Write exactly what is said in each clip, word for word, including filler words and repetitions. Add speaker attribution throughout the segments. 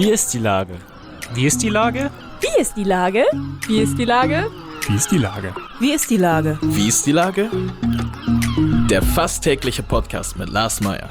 Speaker 1: Wie ist die Lage? Wie ist die Lage?
Speaker 2: Wie ist die Lage? Wie ist die Lage?
Speaker 1: Wie ist die Lage?
Speaker 2: Wie ist die Lage?
Speaker 3: Wie ist die Lage? Der fast tägliche Podcast mit Lars Meyer.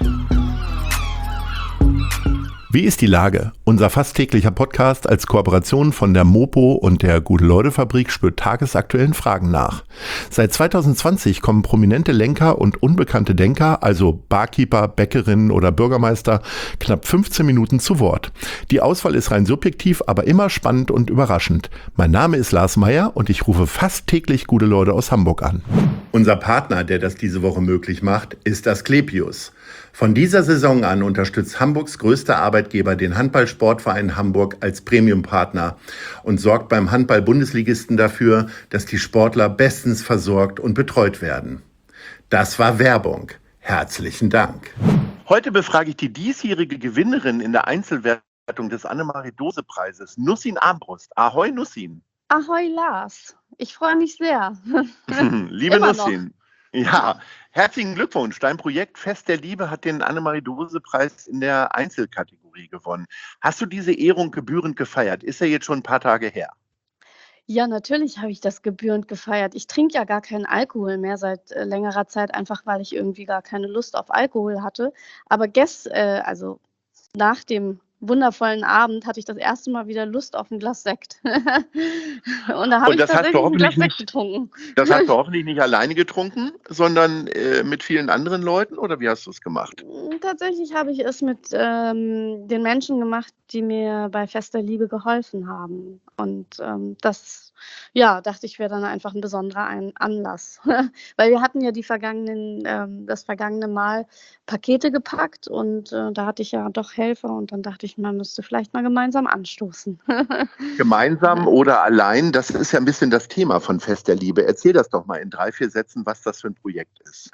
Speaker 4: Wie ist die Lage? Unser fast täglicher Podcast als Kooperation von der Mopo und der Gute-Leute-Fabrik spürt tagesaktuellen Fragen nach. Seit zwanzig zwanzig kommen prominente Lenker und unbekannte Denker, also Barkeeper, Bäckerinnen oder Bürgermeister, knapp fünfzehn Minuten zu Wort. Die Auswahl ist rein subjektiv, aber immer spannend und überraschend. Mein Name ist Lars Meyer und ich rufe fast täglich gute Leute aus Hamburg an. Unser Partner, der das diese Woche möglich macht, ist Asklepios. Von dieser Saison an unterstützt Hamburgs größter Arbeitgeber den Handball-Sportverein Hamburg als Premium-Partner und sorgt beim Handball-Bundesligisten dafür, dass die Sportler bestens versorgt und betreut werden. Das war Werbung. Herzlichen Dank.
Speaker 5: Heute befrage ich die diesjährige Gewinnerin in der Einzelwertung des Annemarie-Dose-Preises, Nussin Armbrust. Ahoi, Nussin.
Speaker 6: Ahoi, Lars. Ich freue mich sehr.
Speaker 5: Liebe
Speaker 6: Immer
Speaker 5: Nussin.
Speaker 6: noch.
Speaker 5: Ja, herzlichen Glückwunsch. Dein Projekt Fest der Liebe hat den Annemarie-Dose-Preis in der Einzelkategorie gewonnen. Hast du diese Ehrung gebührend gefeiert? Ist ja jetzt schon ein paar Tage her.
Speaker 6: Ja, natürlich habe ich das gebührend gefeiert. Ich trinke ja gar keinen Alkohol mehr seit äh, längerer Zeit, einfach weil ich irgendwie gar keine Lust auf Alkohol hatte. Aber gest, äh, also nach dem wundervollen Abend hatte ich das erste Mal wieder Lust auf ein Glas Sekt. Und da habe ich tatsächlich ein Glas Sekt getrunken.
Speaker 5: Das hast du hoffentlich nicht alleine getrunken, sondern äh, mit vielen anderen Leuten, oder wie hast du es gemacht?
Speaker 6: Tatsächlich habe ich es mit ähm, den Menschen gemacht, die mir bei Fest der Liebe geholfen haben. Und ähm, das, ja, dachte ich, wäre dann einfach ein besonderer ein Anlass. Weil wir hatten ja die vergangenen, ähm, das vergangene Mal Pakete gepackt und äh, da hatte ich ja doch Helfer und dann dachte ich, man müsste vielleicht mal gemeinsam anstoßen.
Speaker 5: Gemeinsam oder allein, das ist ja ein bisschen das Thema von Fest der Liebe. Erzähl das doch mal in drei, vier Sätzen, was das für ein Projekt ist.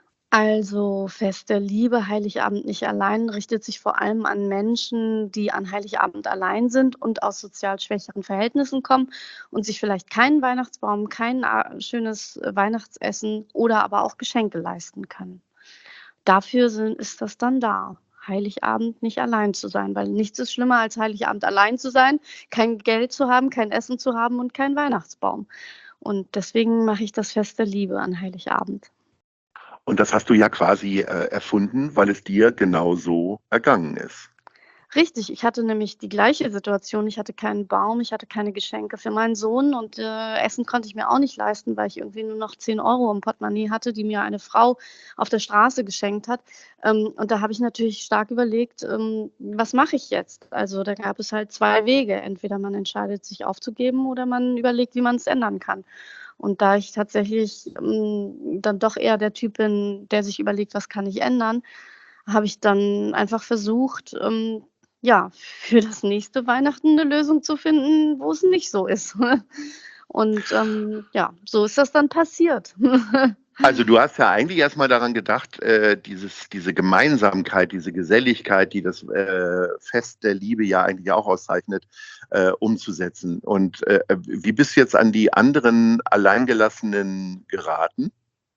Speaker 6: Also Fest der Liebe, Heiligabend nicht allein, richtet sich vor allem an Menschen, die an Heiligabend allein sind und aus sozial schwächeren Verhältnissen kommen und sich vielleicht keinen Weihnachtsbaum, kein äh, schönes Weihnachtsessen oder aber auch Geschenke leisten können. Dafür sind, ist das dann da, Heiligabend nicht allein zu sein, weil nichts ist schlimmer als Heiligabend allein zu sein, kein Geld zu haben, kein Essen zu haben und keinen Weihnachtsbaum. Und deswegen mache ich das Fest der Liebe an Heiligabend.
Speaker 5: Und das hast du ja quasi äh, erfunden, weil es dir genauso ergangen ist.
Speaker 6: Richtig, ich hatte nämlich die gleiche Situation. Ich hatte keinen Baum, ich hatte keine Geschenke für meinen Sohn und äh, Essen konnte ich mir auch nicht leisten, weil ich irgendwie nur noch zehn Euro im Portemonnaie hatte, die mir eine Frau auf der Straße geschenkt hat. Ähm, und da habe ich natürlich stark überlegt, ähm, was mache ich jetzt? Also da gab es halt zwei Wege. Entweder man entscheidet, sich aufzugeben oder man überlegt, wie man es ändern kann. Und da ich tatsächlich ähm, dann doch eher der Typ bin, der sich überlegt, was kann ich ändern, habe ich dann einfach versucht, ähm, ja, für das nächste Weihnachten eine Lösung zu finden, wo es nicht so ist. Und ähm, ja, so ist das dann passiert.
Speaker 5: Also du hast ja eigentlich erstmal daran gedacht, äh, dieses, diese Gemeinsamkeit, diese Geselligkeit, die das äh, Fest der Liebe ja eigentlich auch auszeichnet, äh, umzusetzen. Und äh, wie bist du jetzt an die anderen Alleingelassenen geraten?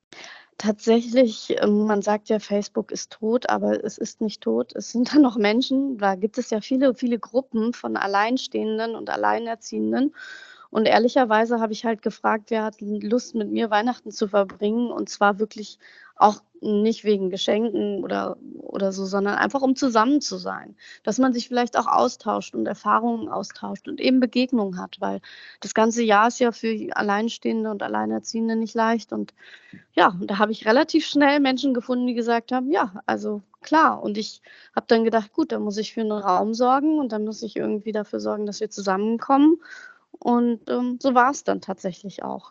Speaker 6: Tatsächlich, ähm, man sagt ja, Facebook ist tot, aber es ist nicht tot. Es sind da noch Menschen. Da gibt es ja viele, viele Gruppen von Alleinstehenden und Alleinerziehenden. Und ehrlicherweise habe ich halt gefragt, wer hat Lust, mit mir Weihnachten zu verbringen? Und zwar wirklich auch nicht wegen Geschenken oder, oder so, sondern einfach um zusammen zu sein. Dass man sich vielleicht auch austauscht und Erfahrungen austauscht und eben Begegnungen hat, weil das ganze Jahr ist ja für Alleinstehende und Alleinerziehende nicht leicht. Und ja, und da habe ich relativ schnell Menschen gefunden, die gesagt haben, ja, also klar. Und ich habe dann gedacht, gut, dann muss ich für einen Raum sorgen und dann muss ich irgendwie dafür sorgen, dass wir zusammenkommen. Und ähm, so war es dann tatsächlich auch.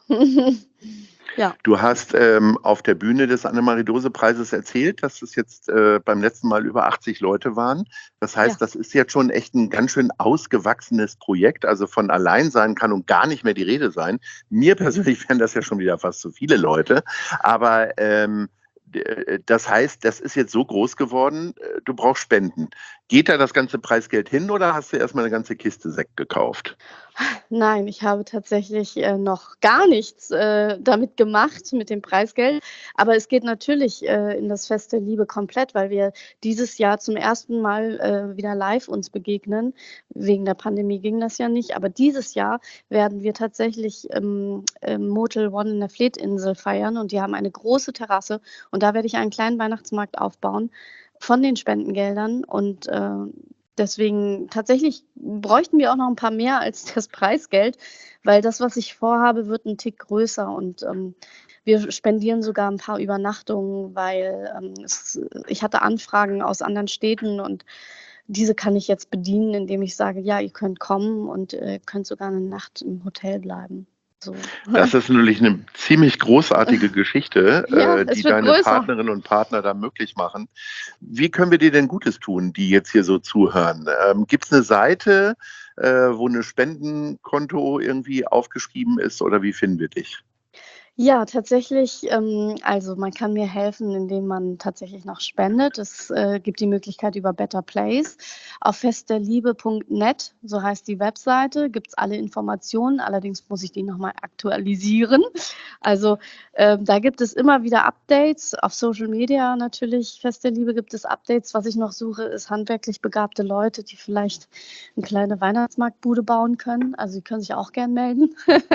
Speaker 6: Ja.
Speaker 5: Du hast ähm, auf der Bühne des Annemarie-Dose-Preises erzählt, dass es jetzt äh, beim letzten Mal über achtzig Leute waren. Das heißt, ja. Das ist jetzt schon echt ein ganz schön ausgewachsenes Projekt. Also von allein sein kann und gar nicht mehr die Rede sein. Mir persönlich wären das ja schon wieder fast zu viele Leute. Aber ähm, das heißt, das ist jetzt so groß geworden, du brauchst Spenden. Geht da das ganze Preisgeld hin oder hast du erstmal eine ganze Kiste Sekt gekauft?
Speaker 6: Nein, ich habe tatsächlich äh, noch gar nichts äh, damit gemacht mit dem Preisgeld. Aber es geht natürlich äh, in das Fest der Liebe komplett, weil wir dieses Jahr zum ersten Mal äh, wieder live uns begegnen. Wegen der Pandemie ging das ja nicht. Aber dieses Jahr werden wir tatsächlich im ähm, Motel One in der Fleetinsel feiern. Und die haben eine große Terrasse. Und da werde ich einen kleinen Weihnachtsmarkt aufbauen von den Spendengeldern. Und äh, deswegen tatsächlich bräuchten wir auch noch ein paar mehr als das Preisgeld, weil das, was ich vorhabe, wird ein Tick größer und ähm, wir spendieren sogar ein paar Übernachtungen, weil ähm, es, ich hatte Anfragen aus anderen Städten und diese kann ich jetzt bedienen, indem ich sage, ja, ihr könnt kommen und äh, könnt sogar eine Nacht im Hotel bleiben. So.
Speaker 5: Das ist natürlich eine ziemlich großartige Geschichte,
Speaker 6: Ja,
Speaker 5: äh,
Speaker 6: es
Speaker 5: die
Speaker 6: wird
Speaker 5: deine
Speaker 6: größer.
Speaker 5: Partnerinnen und Partner da möglich machen. Wie können wir dir denn Gutes tun, die jetzt hier so zuhören? Ähm, Gibt es eine Seite, äh, wo ein Spendenkonto irgendwie aufgeschrieben ist oder wie finden wir dich?
Speaker 6: Ja, tatsächlich, ähm, also man kann mir helfen, indem man tatsächlich noch spendet. Es äh, gibt die Möglichkeit über Better Place. Auf festderliebe punkt net, so heißt die Webseite, gibt es alle Informationen. Allerdings muss ich die nochmal aktualisieren. Also ähm, da gibt es immer wieder Updates. Auf Social Media natürlich, Fest der Liebe, gibt es Updates. Was ich noch suche, ist handwerklich begabte Leute, die vielleicht eine kleine Weihnachtsmarktbude bauen können. Also die können sich auch gern melden.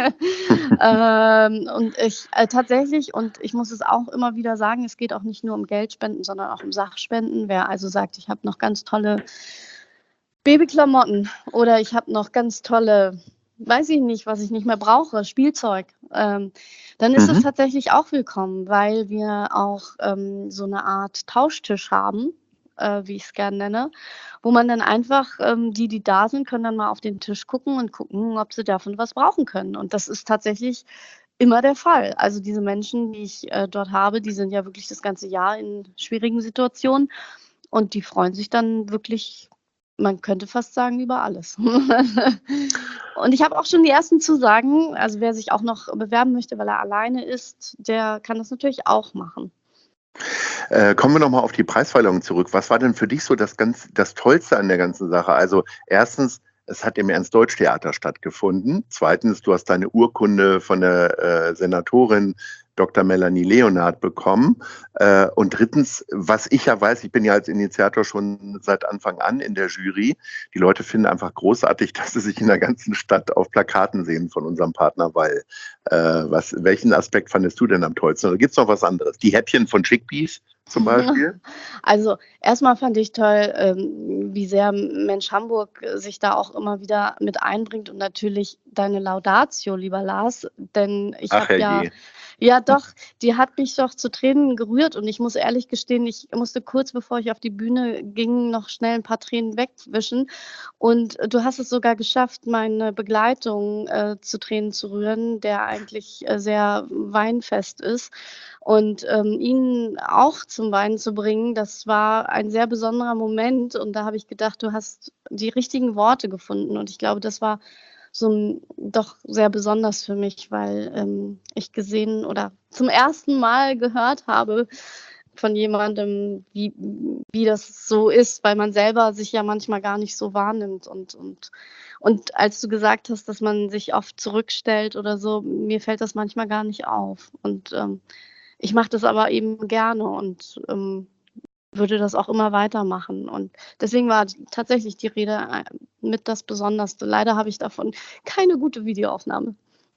Speaker 6: ähm, und ich äh, tatsächlich, und ich muss es auch immer wieder sagen, es geht auch nicht nur um Geldspenden, sondern auch um Sachspenden. Wer also sagt, ich habe noch ganz tolle Babyklamotten oder ich habe noch ganz tolle, weiß ich nicht, was ich nicht mehr brauche, Spielzeug, ähm, dann ist
Speaker 5: Mhm.
Speaker 6: es tatsächlich auch willkommen, weil wir auch ähm, so eine Art Tauschtisch haben, äh, wie ich es gerne nenne, wo man dann einfach, ähm, die, die da sind, können dann mal auf den Tisch gucken und gucken, ob sie davon was brauchen können. Und das ist tatsächlich immer der Fall. Also diese Menschen, die ich äh, dort habe, die sind ja wirklich das ganze Jahr in schwierigen Situationen und die freuen sich dann wirklich, man könnte fast sagen, über alles. Und ich habe auch schon die ersten Zusagen, also wer sich auch noch bewerben möchte, weil er alleine ist, der kann das natürlich auch machen.
Speaker 5: Äh, kommen wir nochmal auf die Preisverleihung zurück. Was war denn für dich so das, ganz, das Tollste an der ganzen Sache? Also erstens, es hat im Ernst-Deutsch-Theater stattgefunden. Zweitens, du hast deine Urkunde von der äh, Senatorin Doktor Melanie Leonard bekommen. Äh, und drittens, was ich ja weiß, ich bin ja als Initiator schon seit Anfang an in der Jury. Die Leute finden einfach großartig, dass sie sich in der ganzen Stadt auf Plakaten sehen von unserem Partner, weil äh, was, welchen Aspekt fandest du denn am tollsten? Oder gibt es noch was anderes? Die Häppchen von Chickpeas zum Beispiel?
Speaker 6: Also erstmal fand ich toll, ähm, wie sehr Mensch Hamburg sich da auch immer wieder mit einbringt und natürlich deine Laudatio, lieber Lars, denn ich
Speaker 5: Ach
Speaker 6: habe ja,
Speaker 5: herrje.
Speaker 6: ja doch, die hat mich doch zu Tränen gerührt und ich muss ehrlich gestehen, ich musste kurz bevor ich auf die Bühne ging, noch schnell ein paar Tränen wegwischen und du hast es sogar geschafft, meine Begleitung äh, zu Tränen zu rühren, der eigentlich äh, sehr weinfest ist. Und ähm, ihn auch zum Weinen zu bringen, das war ein sehr besonderer Moment. Und da habe ich gedacht, du hast die richtigen Worte gefunden. Und ich glaube, das war so ein, doch sehr besonders für mich, weil ähm, ich gesehen oder zum ersten Mal gehört habe von jemandem, wie, wie das so ist, weil man selber sich ja manchmal gar nicht so wahrnimmt. Und, und, und als du gesagt hast, dass man sich oft zurückstellt oder so, mir fällt das manchmal gar nicht auf. Und ähm, ich mache das aber eben gerne und ähm, würde das auch immer weitermachen. Und deswegen war tatsächlich die Rede äh, mit das Besonderste. Leider habe ich davon keine gute Videoaufnahme.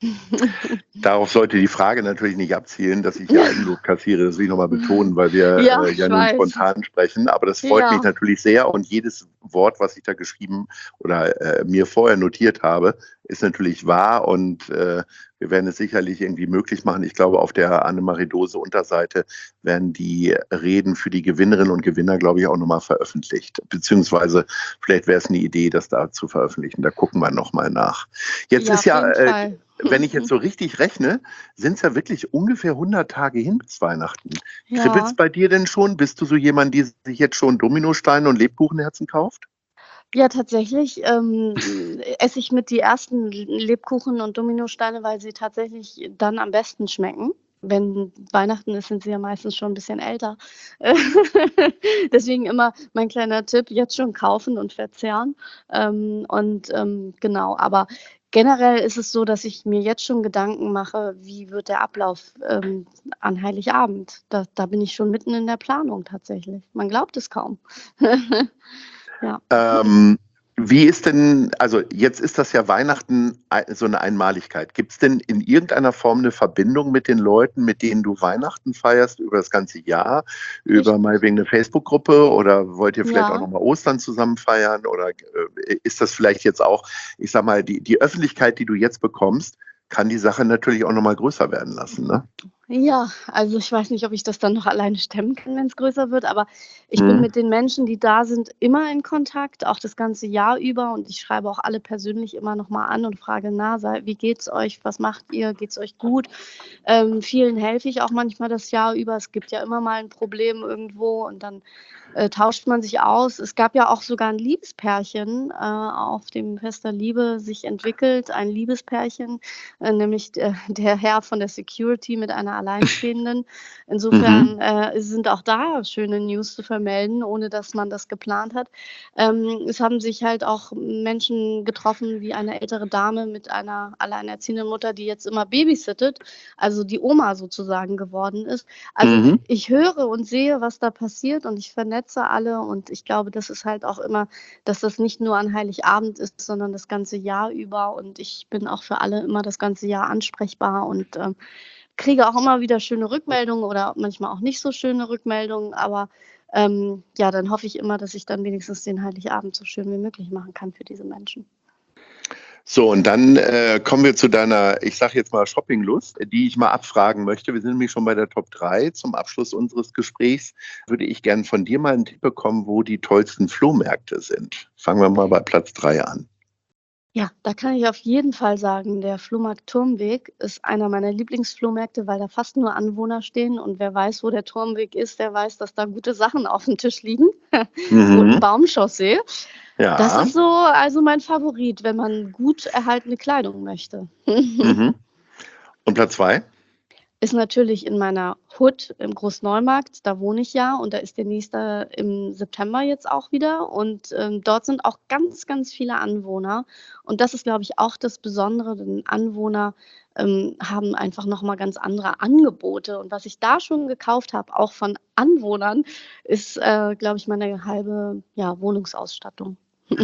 Speaker 5: Darauf sollte die Frage natürlich nicht abzielen, dass ich hier Eigenlob kassiere. Das will ich nochmal betonen, weil wir
Speaker 6: Ja,
Speaker 5: äh,
Speaker 6: ich
Speaker 5: ja nun
Speaker 6: weiß.
Speaker 5: spontan sprechen. Aber das freut
Speaker 6: Ja.
Speaker 5: mich natürlich sehr. Und jedes Wort, was ich da geschrieben oder äh, mir vorher notiert habe, ist natürlich wahr. Und äh, wir werden es sicherlich irgendwie möglich machen. Ich glaube, auf der Annemarie-Dose-Unterseite werden die Reden für die Gewinnerinnen und Gewinner, glaube ich, auch nochmal veröffentlicht. Beziehungsweise vielleicht wäre es eine Idee, das da zu veröffentlichen. Da gucken wir nochmal nach. Jetzt
Speaker 6: Ja,
Speaker 5: ist
Speaker 6: auf
Speaker 5: ja,
Speaker 6: jeden
Speaker 5: äh,
Speaker 6: Fall.
Speaker 5: wenn ich jetzt so richtig rechne, sind es ja wirklich ungefähr hundert Tage hin bis Weihnachten.
Speaker 6: Ja.
Speaker 5: Kribbelt's bei dir denn schon? Bist du so jemand, die sich jetzt schon Dominosteine und Lebkuchenherzen kauft?
Speaker 6: Ja, tatsächlich ähm, esse ich mit die ersten Lebkuchen und Dominosteine, weil sie tatsächlich dann am besten schmecken. wenn Weihnachten ist, sind sie ja meistens schon ein bisschen älter. Deswegen immer mein kleiner Tipp, jetzt schon kaufen und verzehren. Ähm, und ähm, genau, aber generell ist es so, dass ich mir jetzt schon Gedanken mache, wie wird der Ablauf ähm, an Heiligabend. Da, da bin ich schon mitten in der Planung tatsächlich. Man glaubt es kaum. Ja.
Speaker 5: Ähm, wie ist denn, also jetzt ist das ja Weihnachten so eine Einmaligkeit. Gibt es denn in irgendeiner Form eine Verbindung mit den Leuten, mit denen du Weihnachten feierst, über das ganze Jahr, über mal wegen eine Facebook-Gruppe, oder wollt ihr vielleicht
Speaker 6: Ja.
Speaker 5: auch nochmal Ostern zusammen feiern, oder äh, ist das vielleicht jetzt auch, ich sag mal, die, die Öffentlichkeit, die du jetzt bekommst, kann die Sache natürlich auch nochmal größer werden lassen, ne?
Speaker 6: Ja, also ich weiß nicht, ob ich das dann noch alleine stemmen kann, wenn es größer wird, aber ich bin
Speaker 5: Mhm.
Speaker 6: mit den Menschen, die da sind, immer in Kontakt, auch das ganze Jahr über, und ich schreibe auch alle persönlich immer noch mal an und frage: „Na, sei wie geht's euch? Was macht ihr? Geht's euch gut?“ Ähm, vielen helfe ich auch manchmal das Jahr über. Es gibt ja immer mal ein Problem irgendwo, und dann, äh, tauscht man sich aus. Es gab ja auch sogar ein Liebespärchen, äh, auf dem Fest der Liebe sich entwickelt, ein Liebespärchen, äh, nämlich der der Herr von der Security mit einer Alleinstehenden. Insofern, äh, sind auch da schöne News zu vermelden, ohne dass man das geplant hat. Ähm, es haben sich halt auch Menschen getroffen, wie eine ältere Dame mit einer alleinerziehenden Mutter, die jetzt immer babysittet, also die Oma sozusagen geworden ist. Also
Speaker 5: Mhm.
Speaker 6: ich höre und sehe, was da passiert, und ich vernetze alle, und ich glaube, das ist halt auch immer, dass das nicht nur an Heiligabend ist, sondern das ganze Jahr über, und ich bin auch für alle immer das ganze Jahr ansprechbar und ähm, kriege auch immer wieder schöne Rückmeldungen oder manchmal auch nicht so schöne Rückmeldungen, aber ähm, ja, dann hoffe ich immer, dass ich dann wenigstens den Heiligabend so schön wie möglich machen kann für diese Menschen.
Speaker 5: So, und dann äh, kommen wir zu deiner, ich sage jetzt mal, Shoppinglust, die ich mal abfragen möchte. Wir sind nämlich schon bei der Top drei. Zum Abschluss unseres Gesprächs würde ich gern von dir mal einen Tipp bekommen, wo die tollsten Flohmärkte sind. Fangen wir mal bei Platz drei an.
Speaker 6: Ja, da kann ich auf jeden Fall sagen, der Flohmarkt Turmweg ist einer meiner Lieblingsflohmärkte, weil da fast nur Anwohner stehen, und wer weiß, wo der Turmweg ist, der weiß, dass da gute Sachen auf dem Tisch liegen.
Speaker 5: Mhm.
Speaker 6: Und Baumchaussee.
Speaker 5: Ja.
Speaker 6: Das ist so also mein Favorit, wenn man gut erhaltene Kleidung möchte.
Speaker 5: Mhm. Und Platz zwei?
Speaker 6: Ist natürlich in meiner Hut im Großneumarkt, da wohne ich ja, und da ist der nächste im September jetzt auch wieder, und ähm, dort sind auch ganz, ganz viele Anwohner, und das ist, glaube ich, auch das Besondere, denn Anwohner ähm, haben einfach nochmal ganz andere Angebote, und was ich da schon gekauft habe, auch von Anwohnern, ist, äh, glaube ich, meine halbe ja, Wohnungsausstattung.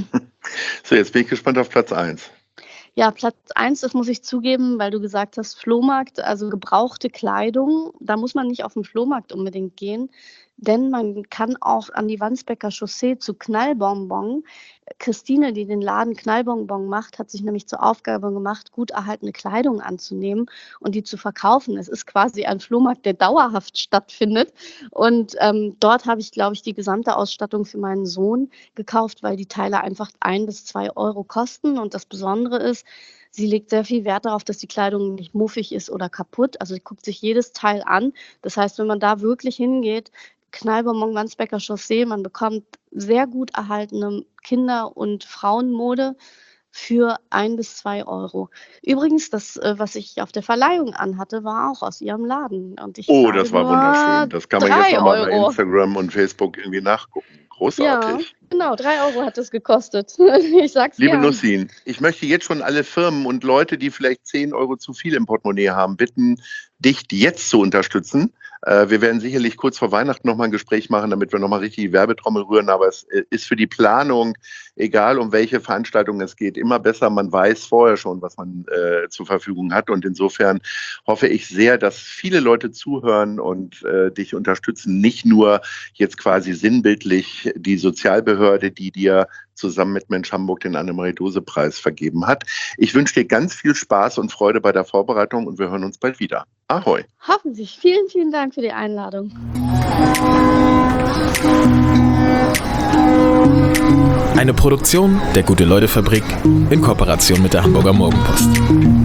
Speaker 5: So, jetzt bin ich gespannt auf Platz eins.
Speaker 6: Ja, Platz eins, das muss ich zugeben, weil du gesagt hast, Flohmarkt, also gebrauchte Kleidung. Da muss man nicht auf den Flohmarkt unbedingt gehen, denn man kann auch an die Wandsbeker Chaussee zu Knallbonbon. Christine, die den Laden Knallbonbon macht, hat sich nämlich zur Aufgabe gemacht, gut erhaltene Kleidung anzunehmen und die zu verkaufen. Es ist quasi ein Flohmarkt, der dauerhaft stattfindet. Und ähm, dort habe ich, glaube ich, die gesamte Ausstattung für meinen Sohn gekauft, weil die Teile einfach ein bis zwei Euro kosten. Und das Besondere ist, sie legt sehr viel Wert darauf, dass die Kleidung nicht muffig ist oder kaputt. Also sie guckt sich jedes Teil an. Das heißt, wenn man da wirklich hingeht, Knallbonbon Wandsbeker Chaussee, man bekommt sehr gut erhaltene Kinder- und Frauenmode für ein bis zwei Euro. Übrigens, das, äh, was ich auf der Verleihung anhatte, war auch aus ihrem Laden. Und ich
Speaker 5: Oh,
Speaker 6: sage
Speaker 5: das war
Speaker 6: nur
Speaker 5: wunderschön. Das kann man jetzt
Speaker 6: drei
Speaker 5: nochmal bei
Speaker 6: Euro.
Speaker 5: Instagram und Facebook irgendwie nachgucken.
Speaker 6: Ja,
Speaker 5: Großartig.
Speaker 6: genau, drei Euro hat es gekostet. Ich sag's
Speaker 5: Liebe
Speaker 6: gern.
Speaker 5: Nussin, ich möchte jetzt schon alle Firmen und Leute, die vielleicht zehn Euro zu viel im Portemonnaie haben, bitten, dich jetzt zu unterstützen. Äh, wir werden sicherlich kurz vor Weihnachten nochmal ein Gespräch machen, damit wir nochmal richtig die Werbetrommel rühren. Aber es äh, ist für die Planung, egal um welche Veranstaltung es geht, immer besser, man weiß vorher schon, was man äh, zur Verfügung hat. Und insofern hoffe ich sehr, dass viele Leute zuhören und äh, dich unterstützen. Nicht nur jetzt quasi sinnbildlich die Sozialbehörde, die dir zusammen mit Mensch Hamburg den Annemarie-Dose-Preis vergeben hat. Ich wünsche dir ganz viel Spaß und Freude bei der Vorbereitung, und wir hören uns bald wieder. Ahoi!
Speaker 6: Hoffentlich. Vielen, vielen Dank für die Einladung.
Speaker 3: Eine Produktion der Gute-Leute-Fabrik in Kooperation mit der Hamburger Morgenpost.